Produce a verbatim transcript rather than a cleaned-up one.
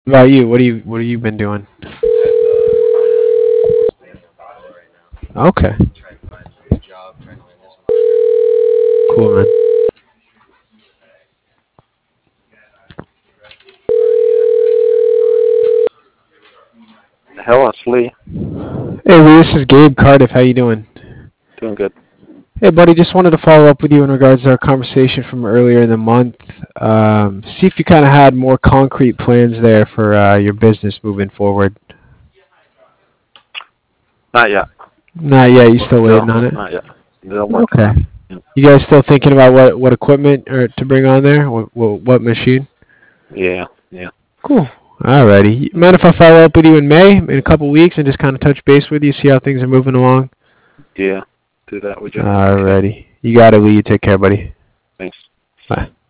What about you? What do you what have you been doing? Okay, cool, man. Hello, it's Lee. Hey, Lee, this is Gabe Cardiff. How you doing? Doing good. Hey, buddy, just wanted to follow up with you in regards to our conversation from earlier in the month. Um, see if you kind of had more concrete plans there for uh, your business moving forward. Not yet. Not yet. You still Still, waiting on it? not yet. Still working Okay. on it. Yep. You guys still thinking about what what equipment or to bring on there? What what, what machine? Yeah, yeah. Cool. Alrighty. Mind if I follow up with you in May, in a couple weeks, and just kind of touch base with you, see how things are moving along? Yeah. Do that, would you? Appreciate it. Alrighty. You got it, Lee. You take care, buddy. Thanks. Bye.